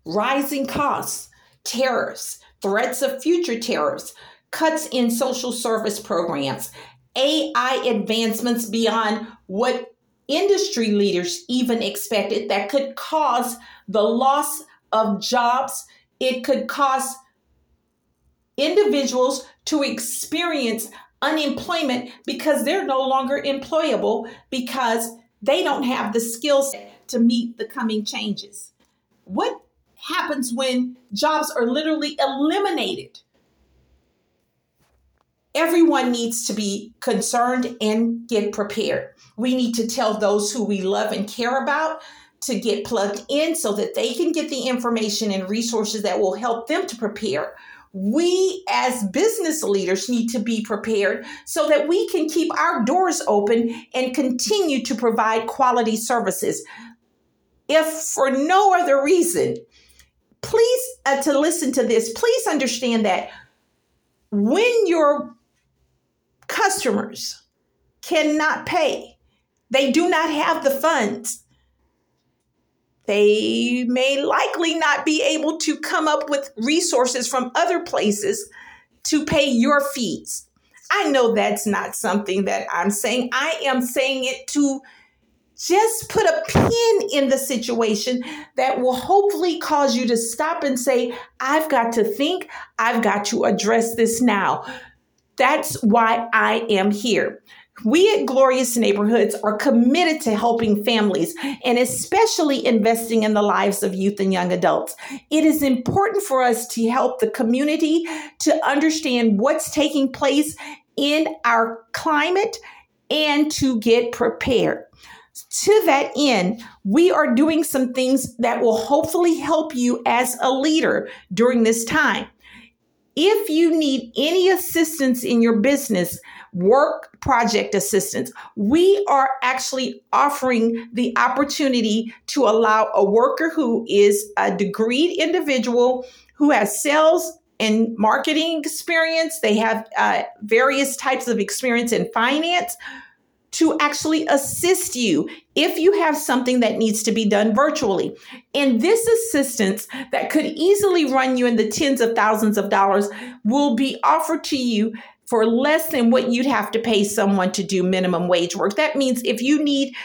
rising costs, tariffs, threats of future tariffs, cuts in social service programs, AI advancements beyond what industry leaders even expected that could cause the loss of jobs. It could cause individuals to experience unemployment because they're no longer employable because they don't have the skills to meet the coming changes. What happens when jobs are literally eliminated? Everyone needs to be concerned and get prepared. We need to tell those who we love and care about to get plugged in so that they can get the information and resources that will help them to prepare. We as business leaders need to be prepared so that we can keep our doors open and continue to provide quality services. If for no other reason, please, to listen to this, please understand that when your customers cannot pay, they do not have the funds, they may likely not be able to come up with resources from other places to pay your fees. I know that's not something that I'm saying. I am saying it to just put a pin in the situation that will hopefully cause you to stop and say, I've got to think, I've got to address this now. That's why I am here. We at Glorious Neighborhoods are committed to helping families and especially investing in the lives of youth and young adults. It is important for us to help the community to understand what's taking place in our climate and to get prepared. To that end, we are doing some things that will hopefully help you as a leader during this time. If you need any assistance in your business, work project assistance, we are actually offering the opportunity to allow a worker who is a degreed individual who has sales and marketing experience, they have various types of experience in finance, to actually assist you if you have something that needs to be done virtually. And this assistance that could easily run you in the tens of thousands of dollars will be offered to you for less than what you'd have to pay someone to do minimum wage work. That means if you need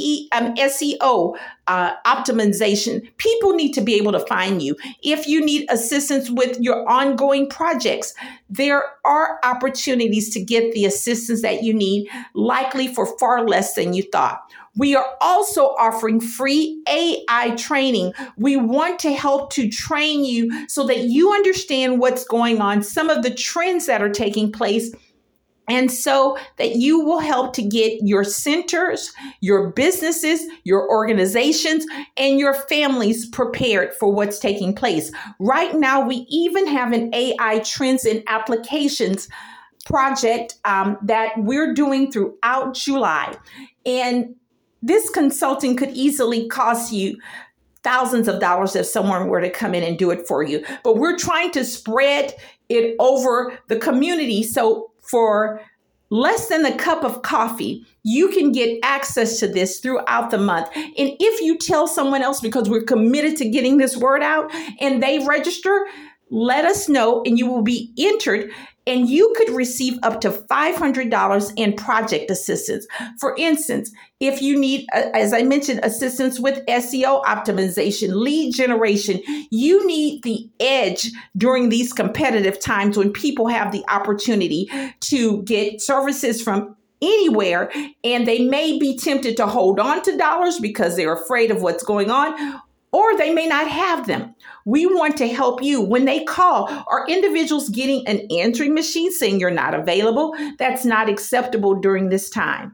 SEO optimization, people need to be able to find you. If you need assistance with your ongoing projects, there are opportunities to get the assistance that you need, likely for far less than you thought. We are also offering free AI training. We want to help to train you so that you understand what's going on, some of the trends that are taking place, and so that you will help to get your centers, your businesses, your organizations, and your families prepared for what's taking place. Right now, we even have an AI trends and applications project that we're doing throughout July. And this consulting could easily cost you thousands of dollars if someone were to come in and do it for you. But we're trying to spread it over the community. So for less than a cup of coffee, you can get access to this throughout the month. And if you tell someone else, because we're committed to getting this word out, and they register, let us know and you will be entered, and you could receive up to $500 in project assistance. For instance, if you need, as I mentioned, assistance with SEO optimization, lead generation, you need the edge during these competitive times when people have the opportunity to get services from anywhere, and they may be tempted to hold on to dollars because they're afraid of what's going on, or they may not have them. We want to help you. When they call, are individuals getting an answering machine saying you're not available? That's not acceptable during this time.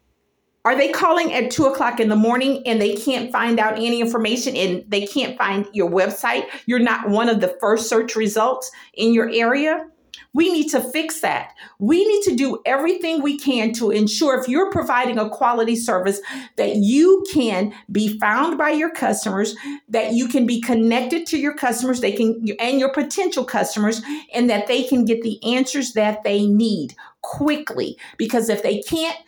Are they calling at 2:00 in the morning and they can't find out any information and they can't find your website? You're not one of the first search results in your area? We need to fix that. We need to do everything we can to ensure, if you're providing a quality service, that you can be found by your customers, that you can be connected to your customers, and your potential customers, and that they can get the answers that they need quickly. Because if they can't,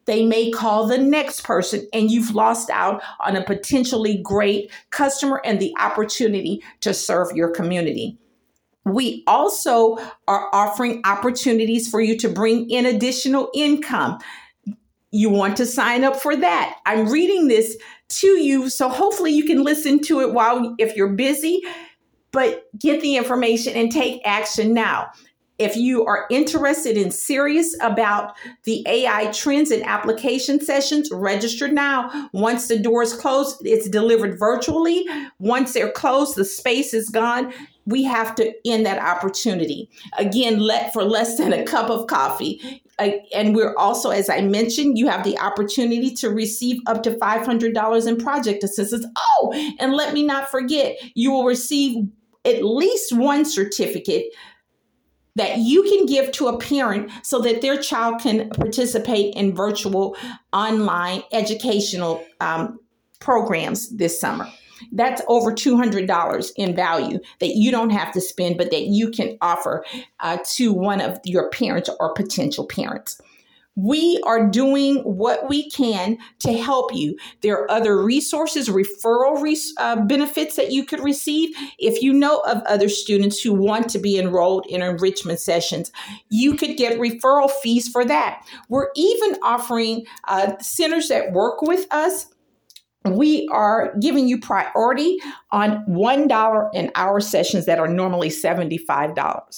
They may call the next person, and you've lost out on a potentially great customer and the opportunity to serve your community. We also are offering opportunities for you to bring in additional income. You want to sign up for that. I'm reading this to you, so hopefully you can listen to it if you're busy, but get the information and take action now. If you are interested and serious about the AI trends and application sessions, register now. Once the doors close, it's delivered virtually. Once they're closed, the space is gone. We have to end that opportunity. Again, for less than a cup of coffee. And we're also, as I mentioned, you have the opportunity to receive up to $500 in project assistance. Oh, and let me not forget, you will receive at least one certificate that you can give to a parent so that their child can participate in virtual online educational programs this summer. That's over $200 in value that you don't have to spend, but that you can offer to one of your parents or potential parents. We are doing what we can to help you. There are other resources, referral benefits that you could receive. If you know of other students who want to be enrolled in enrichment sessions, you could get referral fees for that. We're even offering centers that work with us. We are giving you priority on $1 an hour sessions that are normally $75.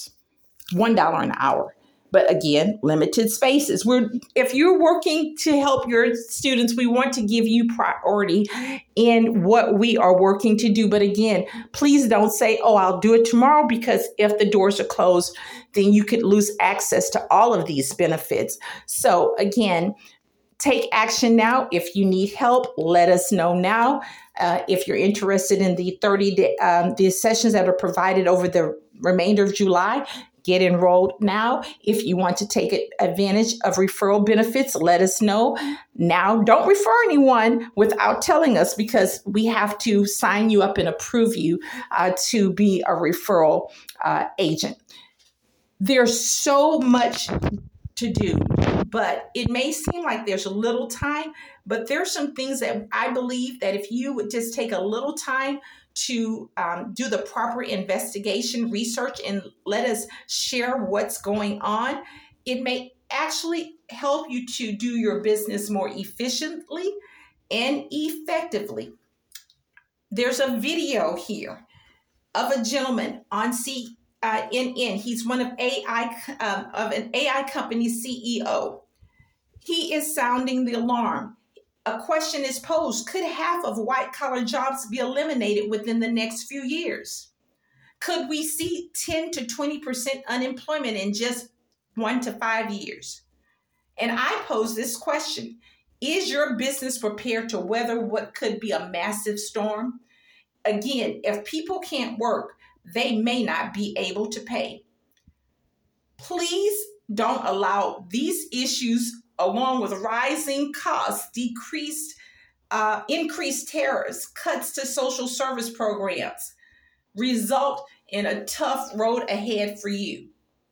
$1 an hour. But again, limited spaces. If you're working to help your students, we want to give you priority in what we are working to do. But again, please don't say, oh, I'll do it tomorrow, because if the doors are closed, then you could lose access to all of these benefits. So again, take action now. If you need help, let us know now. If you're interested in the 30-day the sessions that are provided over the remainder of July, get enrolled now. If you want to take advantage of referral benefits, let us know now. Don't refer anyone without telling us, because we have to sign you up and approve you to be a referral agent. There's so much to do, but it may seem like there's a little time, but there's some things that I believe that if you would just take a little time to do the proper investigation, research, and let us share what's going on, it may actually help you to do your business more efficiently and effectively. There's a video here of a gentleman on CNN. He's one of an AI company CEO. He is sounding the alarm. A question is posed: could half of white-collar jobs be eliminated within the next few years? Could we see 10 to 20% unemployment in just 1 to 5 years? And I pose this question: is your business prepared to weather what could be a massive storm? Again, if people can't work, they may not be able to pay. Please don't allow these issues, along with rising costs, increased tariffs, cuts to social service programs, result in a tough road ahead for you.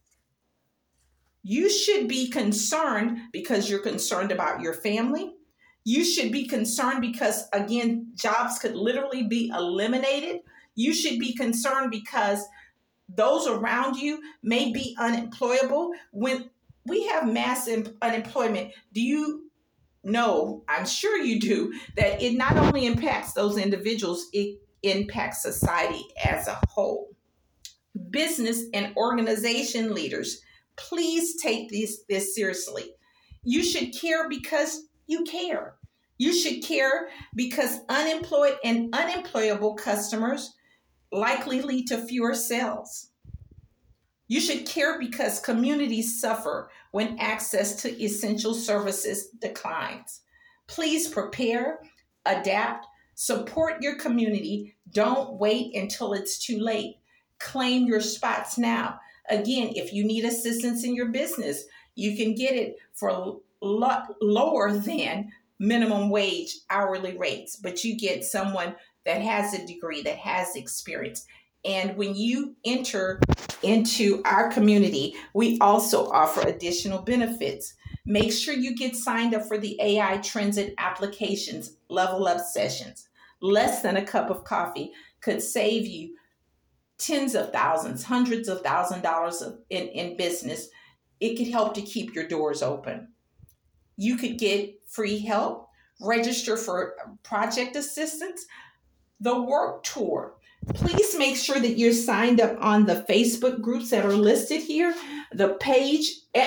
You should be concerned because you're concerned about your family. You should be concerned because, again, jobs could literally be eliminated. You should be concerned because those around you may be unemployable. When we have mass unemployment, do you know, I'm sure you do, that it not only impacts those individuals, it impacts society as a whole. Business and organization leaders, please take this seriously. You should care because you care. You should care because unemployed and unemployable customers likely lead to fewer sales. You should care because communities suffer when access to essential services declines. Please prepare, adapt, support your community. Don't wait until it's too late. Claim your spots now. Again, if you need assistance in your business, you can get it for a lot lower than minimum wage hourly rates, but you get someone that has a degree, that has experience. And when you enter into our community, we also offer additional benefits. Make sure you get signed up for the AI Trends and Applications Level Up sessions. Less than a cup of coffee could save you tens of thousands, hundreds of $1,000s in business. It could help to keep your doors open. You could get free help, register for project assistance, the work tour. Please make sure that you're signed up on the Facebook groups that are listed here. The page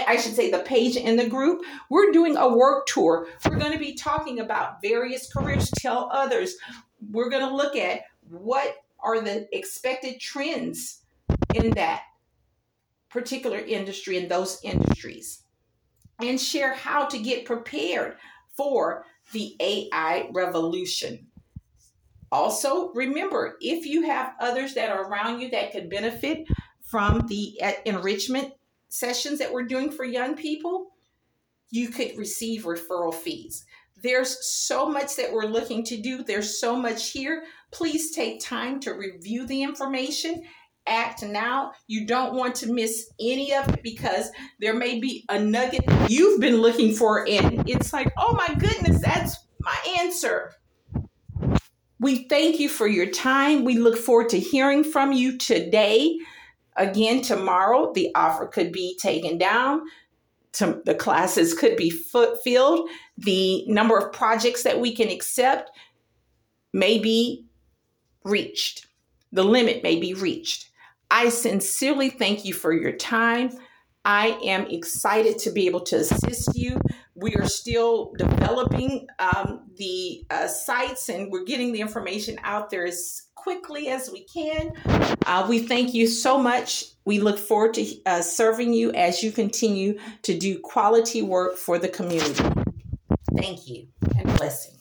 in the group. We're doing a work tour. We're going to be talking about various careers. Tell others. We're going to look at what are the expected trends in that particular industry, in those industries, and share how to get prepared for the AI revolution. Also, remember, if you have others that are around you that could benefit from the enrichment sessions that we're doing for young people, you could receive referral fees. There's so much that we're looking to do. There's so much here. Please take time to review the information. Act now. You don't want to miss any of it, because there may be a nugget you've been looking for, and it's like, oh my goodness, that's my answer. We thank you for your time. We look forward to hearing from you today. Again, tomorrow, the offer could be taken down. The classes could be filled. The number of projects that we can accept may be reached. The limit may be reached. I sincerely thank you for your time. I am excited to be able to assist you. We are still developing the sites, and we're getting the information out there as quickly as we can. We thank you so much. We look forward to serving you as you continue to do quality work for the community. Thank you, and blessings.